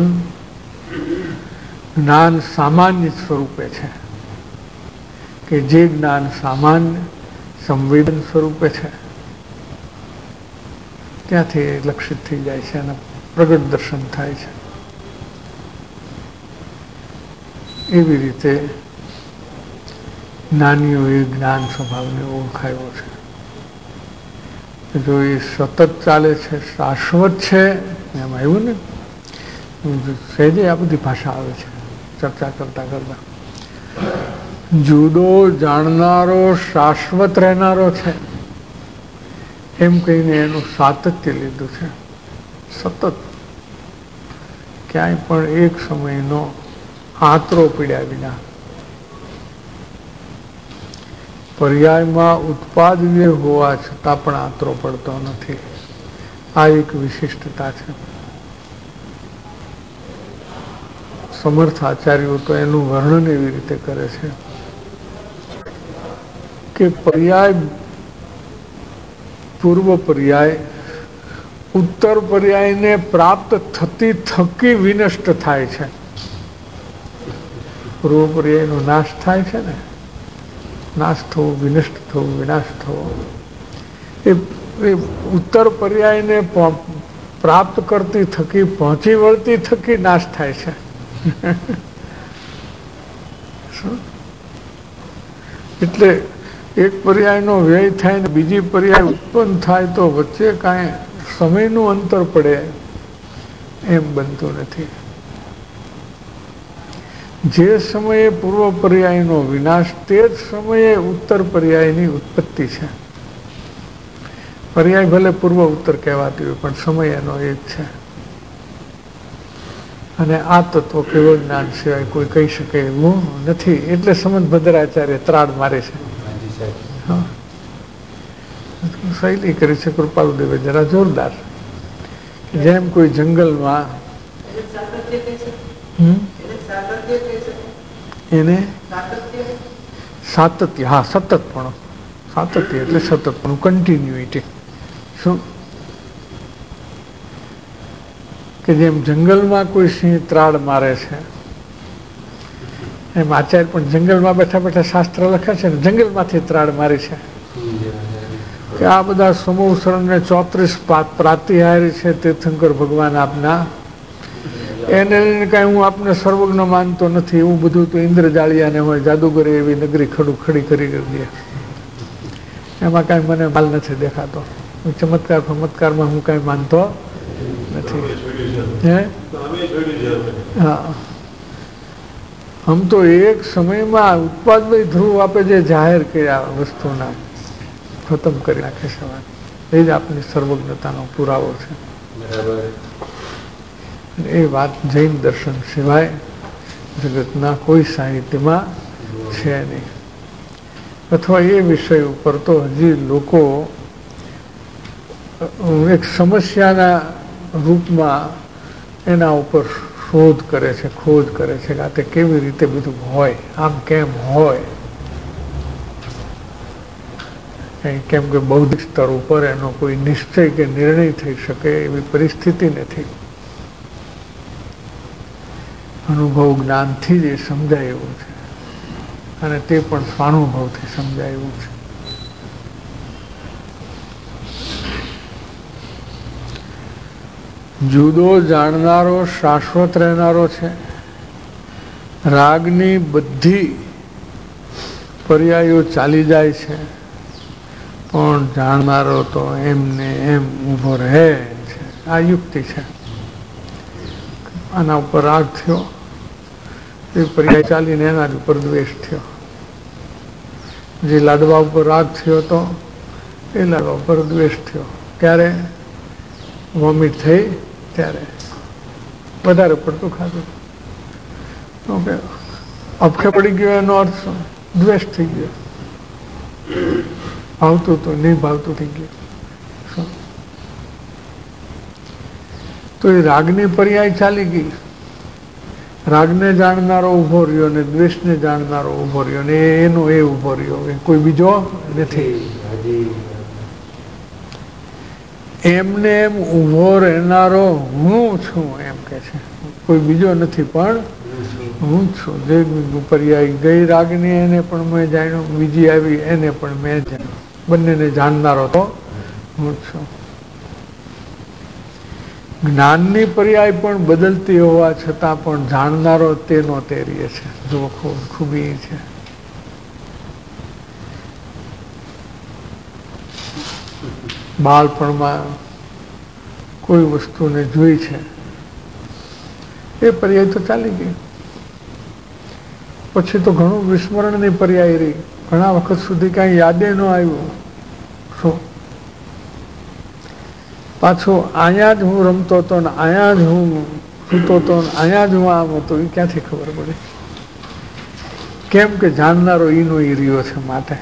જ્ઞાન સામાન્ય સ્વરૂપે છે. કે જે જ્ઞાન સામાન્ય સંવેદન સ્વરૂપે છે ત્યાંથી લક્ષિત થઈ જાય છે અને પ્રગટ દર્શન થાય છે. એવી રીતે જ્ઞાનીઓએ જ્ઞાન સ્વભાવને ઓળખાયો છે. જો એ સતત ચાલે છે, શાશ્વત છે, એમ આવ્યું ને, સહેજે આ બધી ભાષા આવે છે ચર્ચા કરતા કરતા. જુદો જાણનારો શાશ્વત રહેનારો છે એમ કહીને એનું સાતત્ય લીધું છે. સતત ક્યાંય પણ એક સમયનો આતરો પીડ્યા વિના. પર્યાયમાં ઉત્પાદ્ય હોવા છતાં પણ આતરો પડતો નથી. આ એક વિશિષ્ટતા છે. સમર્થ આચાર્યો તો એનું વર્ણન એવી રીતે કરે છે કે પર્યાય પૂર્વ પર્યાય ઉત્તર પર્યાયને પ્રાપ્ત થતી થકી વિનષ્ટ થાય છે. પૂર્વ પર્યાયનો નાશ થાય છે ને, નાશ થવો, વિનષ્ટ થવું, વિનાશ થવો, એ ઉત્તર પર્યાયને પ્રાપ્ત કરતી થકી, પહોંચી વળતી થકી નાશ થાય છે. એટલે એક પર્યાયનો વ્યય થાય ને બીજી પર્યાય ઉત્પન્ન થાય તો વચ્ચે કાંઈ સમયનું અંતર પડે એમ બનતું નથી. જે સમયે પૂર્વ પર્યાયનો વિનાશ, તે જ સમયે ઉત્તર પર્યાયની ઉત્પત્તિ છે. પર્યાય ભલે પૂર્વ ઉત્તર કહેવાતી હોય પણ સમય એનો એક છે. અને આ તત્વ કેવળ જ્ઞાન સિવાય કોઈ કહી શકે એવું નથી. એટલે સમંત ભદ્રાચાર્ય ત્રાડ મારે છે, શૈલી કરી છે કૃપાલુદેવે જરા જોરદાર, જેમ કોઈ જંગલમાં હમ એને સાતત્ય, હા સતતપણું, સાતત્ય એટલે સતતપણું, કન્ટિન્યુઇટી. શું કે જેમ જંગલમાં કોઈ સિંહ ત્રાડ મારે છે એમ આચાર્ય પણ જંગલમાં બેઠા બેઠા શાસ્ત્ર લખે છે ને જંગલમાંથી ત્રાડ મારી છે કે આ બધા સમૂહ ને ચોત્રીસ પ્રાતિહારી છે તીર્થંકર ભગવાન આપના, એને લઈને કાંઈ હું આપને સર્વજ્ઞ માનતો નથી. એવું બધું તો ઇન્દ્રજાળિયાને હોય, જાદુગરે એવી નગરી ખડું ખડી કરી દે, એમાં કાંઈ મને માલ નથી દેખાતો. ચમત્કાર ફમત્કારમાં હું કાંઈ માનતો નથી. હે હા, આમ તો એક સમયમાં ઉત્પાદભાઈ ધ્રુવ આપે જે જાહેર કર્યા વસ્તુના ખતમ કરી નાખે છે, એ જ આપની સર્વજ્ઞતાનો પુરાવો છે. એ વાત જૈન દર્શન સિવાય જગતના કોઈ સાહિત્યમાં છે નહીં. અથવા એ વિષય ઉપર તો હજી લોકો એક સમસ્યાના રૂપમાં એના ઉપર શોધ કરે છે, ખોજ કરે છે કે આ તે કેવી રીતે બધું હોય, આમ કેમ હોય. કેમ કે બૌદ્ધિક સ્તર ઉપર એનો કોઈ નિશ્ચય કે નિર્ણય થઈ શકે એવી પરિસ્થિતિ નથી. અનુભવ જ્ઞાનથી જ એ સમજાય એવું છે, અને તે પણ સ્વાનુભવથી સમજાય એવું છે. જુદો જાણનારો શાશ્વત રહેનારો છે. રાગની બધી પર્યાયો ચાલી જાય છે, પણ જાણનારો તો એમને એમ ઊભો રહે છે. આ યુક્તિ છે. આના ઉપર રાગ થયો, એ પર્યાય ચાલીને એના જ ઉપર દ્વેષ થયો. જે લાડવા ઉપર રાગ થયો હતો એ લાડવા ઉપર દ્વેષ થયો. ક્યારે વોમિટ થઈ ત્યારે વધારે પડતું ખાધું, ઓકે, અપખે પડી ગયો એનો અર્થ દ્વેષ થઈ ગયો. ભાવતું તો નહીં ભાવતું થઈ ગયું. તો એ રાગની પર્યાય ચાલી ગઈ. રાગને જાણનારો ઉભો રહ્યો ને દ્વેષને જાણનારો ઉભો રહ્યો ને એનો એ ઉભો રહ્યો, કોઈ બીજો નથી. એમને એમ ઉભો રહેનારો હું છું એમ કે છે, કોઈ બીજો નથી પણ હું છું. જે પર્યાય ગઈ રાગની એને પણ મેં જાણ્યું, બીજી આવી એને પણ મેં જાણ્યું, બંનેને જાણનારો તો હું છું. જ્ઞાનની પર્યાય પણ બદલતી હોવા છતાં પણ જાણનારો તેનો તે રહે છે. જો ખૂબ ખૂબી છે. બાળપણમાં કોઈ વસ્તુને જોઈ છે એ પર્યાય તો ચાલી ગઈ, પછી તો ઘણું વિસ્મરણની પર્યાય રહી. ઘણા વખત સુધી કાંઈ યાદે ન આવ્યું. શું પાછો અહીંયા જ હું રમતો હતો ને અહીંયા જ હું સૂતો હતો ને અહીંયા જ હું આમ હતો, એ ક્યાંથી ખબર પડે? કેમ કે જાણનારો ઈનો ઈ રહ્યો છે. માટે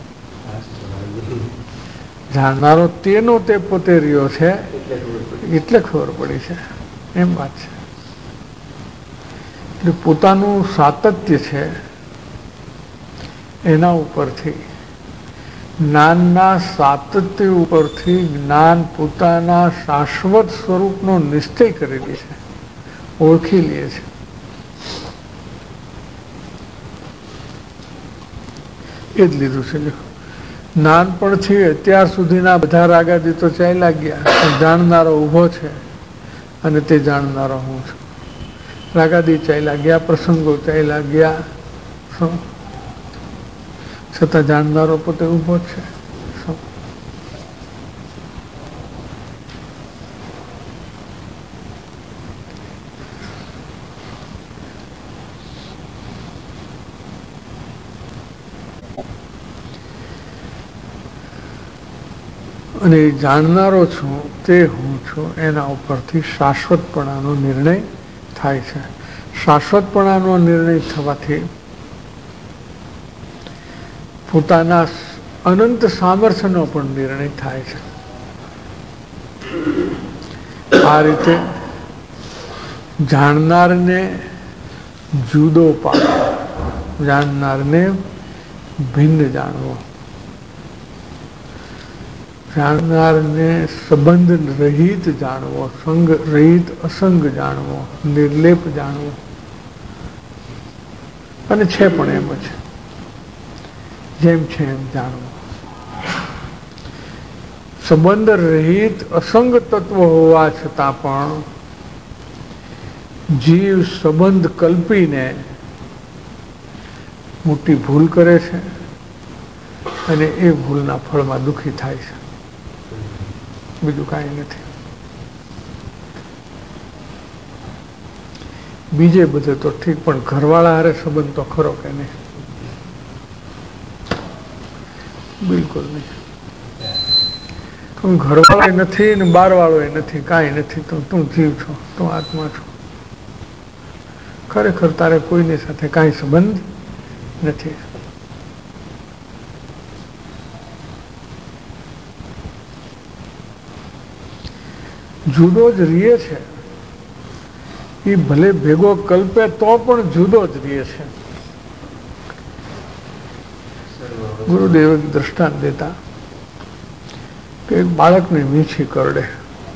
જાણનારો તેનો તે પોતે રહ્યો છે એટલે ખબર પડી છે, એમ વાત છે. એટલે પોતાનું સાતત્ય છે એના ઉપરથી, જ્ઞાનના સાતત્ય ઉપરથી જ્ઞાન પોતાના શાશ્વત સ્વરૂપનો નિશ્ચય કરી લે છે, ઓળખી લે છે. એ જ લીધું છે. નાનપણથી અત્યાર સુધીના બધા રાગાદી તો ચાલ્યા ગયા, જાણનારો ઊભો છે અને તે જાણનારો હું છું. રાગાદી ચાલ્યા ગયા, પ્રસંગો ચાલ્યા ગયા, છતાં જાણનારો પોતે ઊભો છે. અને જાણનારો છું તે હું છું, એના ઉપરથી શાશ્વતપણાનો નિર્ણય થાય છે. શાશ્વતપણાનો નિર્ણય થવાથી પોતાના અનંત સામર્થ્યનો પણ નિર્ણય થાય છે. આ રીતે જાણનારને જુદો પાડવો, જાણનારને ભિન્ન જાણવો, જાણનારને સંબંધ રહિત જાણવો, સંગ રહિત અસંગ જાણવો, નિર્લેપ જાણવો. અને છે પણ એમ જ જેમ છે એમ જાણવું. સંબંધ રહિત અસંગ તત્વ હોવા છતાં પણ જીવ સંબંધ કલ્પીને મોટી ભૂલ કરે છે અને એ ભૂલના ફળમાં દુઃખી થાય છે, બીજું કાંઈ નથી. બીજે બધે તો ઠીક, પણ ઘરવાળા હારે સંબંધ તો ખરો કે નહીં? બિલકુલ નહીં. ઘરવાળો નથી ને બારવાળો નથી, કાંઈ નથી, તો તું જીવ છો, તું આત્મા છો. ખરેખર તારે કોઈની સાથે કાંઈ સંબંધ નથી. જુદો જ રીએ છે એ ભલે ભેગો કલ્પે તો પણ જુદો જ રીએ છે. ગુરુદેવ એક દ્રષ્ટાંત દેતા કે એક બાળકને વીંછી કરડે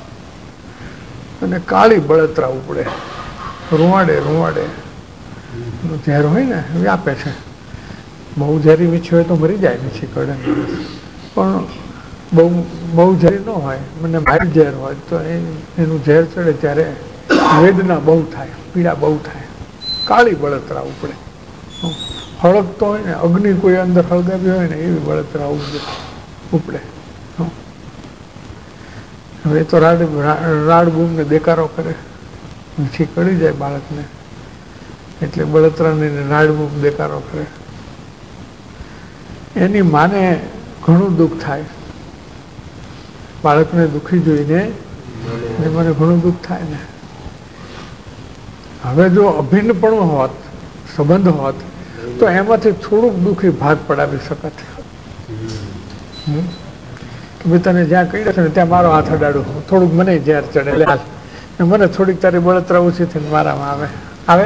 અને કાળી બળતરા ઉપડે, રૂવાડે રૂવાડે ઝેર હોય ને વ્યાપે છે. બહુ ઝેરી વીંછી હોય તો મરી જાય વીંછી કરડે, પણ બહુ બહુ ઝેરી ન હોય, મને મારી ઝેર હોય તો એનું ઝેર ચડે ત્યારે વેદના બહુ થાય, પીડા બહુ થાય, કાળી બળતરા ઉપડે. હળગતો હોય ને, અગ્નિ કોઈ અંદર હળગાવી હોય ને એવી બળતરા ઉપડે. હવે તો રાડ રાડ બૂમને દેકારો કરે, વીંછી કડી જાય બાળકને એટલે બળતરાને રાડ બૂમ દેકારો કરે. એની માને ઘણું દુઃખ થાય, બાળકને દુઃખી જોઈને મને ઘણું દુઃખ થાય ને. હવે જો અભિન્નપણું હોત, સંબંધ હોત, તો એમાંથી થોડુંક દુઃખી ભાગ પડાવી શકત કે ભાઈ તને જ્યાં કહી છે ને ત્યાં મારો હાથ અડાડું, થોડુંક મને ઝેર ચડે, હાલ મને થોડીક તારી બળતરા ઓછી થઈને મારામાં આવે આવે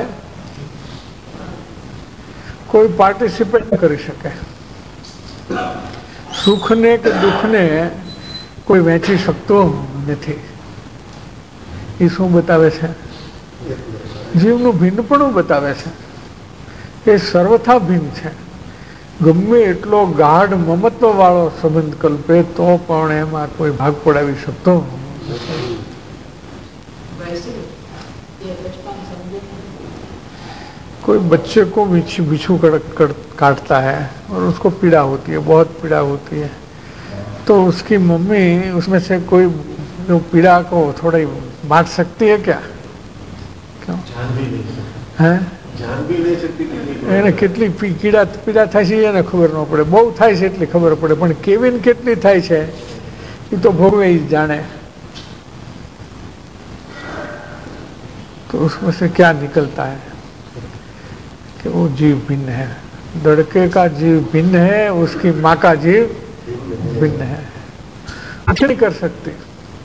કોઈ પાર્ટિસિપેટ કરી શકે. સુખને કે દુઃખને કોઈ વહેંચી શકતો નથી. એ શું બતાવે છે? જીવનું ભિન્નપણું બતાવે છે. એ સર્વથા ભિન્ન છે. ગમે એટલો ગાઢ મમત્વ વાળો સંબંધ કલ્પે તો પણ એમાં કોઈ ભાગ પડાવી શકતો. कोई बच्चे को बिच्छू काटता है और उसको पीड़ा होती है, बहुत पीड़ा होती है, तो उसकी मम्मी उसमें से कोई जो पीड़ा को थोड़ा बांट सकती है क्या? क्यों? हैं? એને કેટલી પીડા પીડા થાય છે એને ખબર ન પડે, બહુ થાય છે એટલી ખબર પડે, પણ કેવી ને કેટલી થાય છે એ તો ભોગવે જ જાણે. तो उसमें से क्या निकलता है कि वो जीव भिन्न है. लड़के का जीव भिन्न है, उसकी माँ का जीव भिन्न है. कुछ नहीं कर सकती.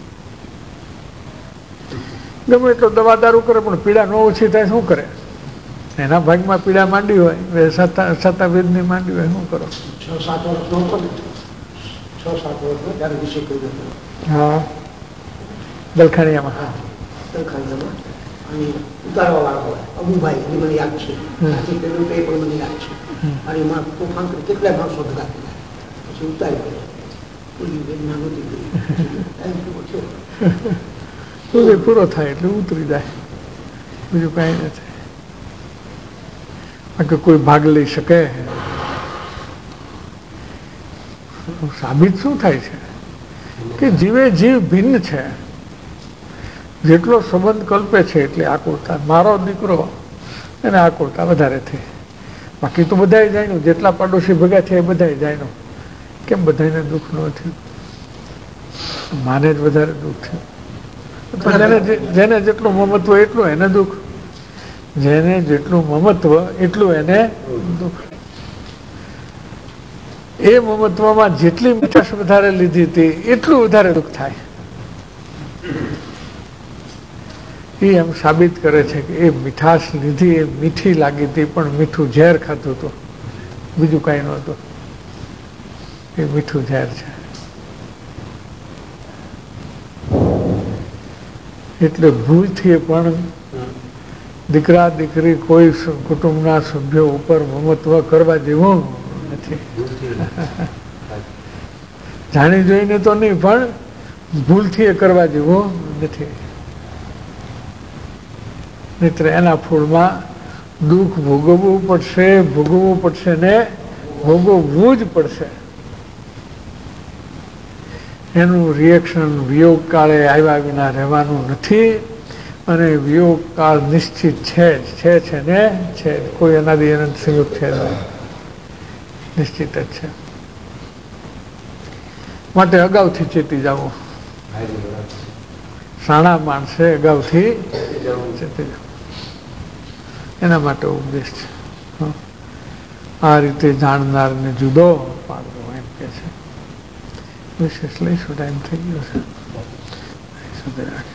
ગમે એટલો દવા દારૂ કરે પણ પીડા ન ઓછી થાય શું કરે? એના ભાગમાં પીડા માંડી હોય, સત્તા વેદની માંડી હોય, શું કરો? છ સાત વર્ષ છ સાત વર્ષ ત્યારે વિષય કર્યો હતો. હા, દલખાણીયામાં દલખાણીયામાં અને ઉતારવા વાળા હોય અબુભાઈ, એની મને યાદ છે. આથી પેલું એ પણ મને યાદ છે. અને એમાં તોફાન કેટલાય માણસો ભેગા થયા, પછી ઉતારી ગયો. પૂરી વેદના નહોતી ગઈ. પૂરો થાય એટલે ઉતરી જાય, બીજું કઈ નથી. બાકી કોઈ ભાગ લઈ શકે? સાબિત શું થાય છે કે જીવે જીવ ભિન્ન છે. જેટલો સંબંધ કલ્પે છે એટલે આકુરતા. મારો દીકરો એને આકુરતા વધારે થઈ, બાકી તો બધાય જાણ્યું, જેટલા પાડોશી ભેગા થયા એ બધાય જાણ્યું. કેમ બધાને દુઃખ ન થયું? માને જ વધારે દુઃખ થયું. જેને જેને જેટલું મમત્વ એટલું એને દુઃખ, જેને જેટલું મમત્વ એટલું એને દુઃખ. એ મમત્વમાં જેટલી મીઠાશ વધારે લીધી હતી એટલું વધારે દુઃખ થાય. એ એમ સાબિત કરે છે કે એ મીઠાશ લીધી એ મીઠી લાગી હતી, પણ મીઠું ઝેર ખાતું હતું, બીજું કાંઈ નહોતું. એ મીઠું ઝેર છે. એટલે ભૂલથી પણ દીકરા દીકરી કોઈ કુટુંબના સભ્યો ઉપર મમત્વ કરવા જેવું નથી. જાણી જોઈને તો નહીં, પણ ભૂલથી એ કરવા જેવું નથી. નહીતર એના ફૂળમાં દુઃખ ભોગવવું પડશે, ભોગવવું પડશે ને ભોગવવું જ પડશે. એનું રિએક્શન વિયોગ કાળે આવ્યા વિના રહેવાનું નથી. અને વિયોગ કાળ નિશ્ચિત છે જ છે છે ને છે, કોઈ અનાદિ અનંત સંયોગ છે નિશ્ચિત જ છે. માટે અગાઉથી ચેતી જવું. સાણા માણસે અગાઉથી ચેતી જવું, એના માટે ઉપદેશ છે. આ રીતે જાણનારને જુદો પાડવો એમ કે છે. વિશેષ લઈશું, ટાઈમ થઈ ગયો છે. સુધી રાખીએ.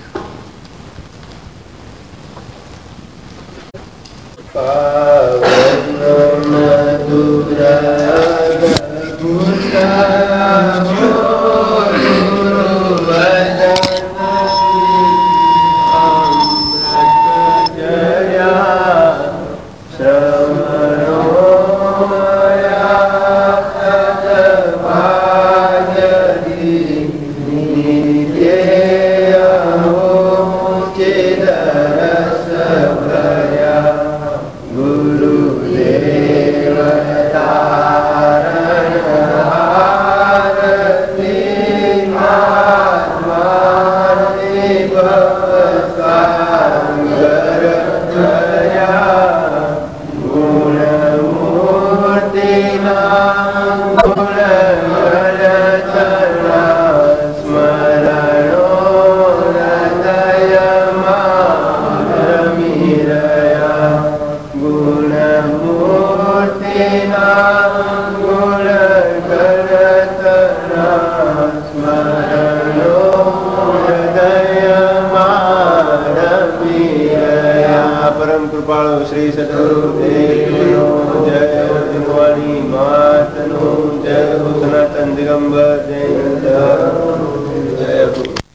પરમ કૃપાળુ શ્રી સદગુરુ દેવનો જય.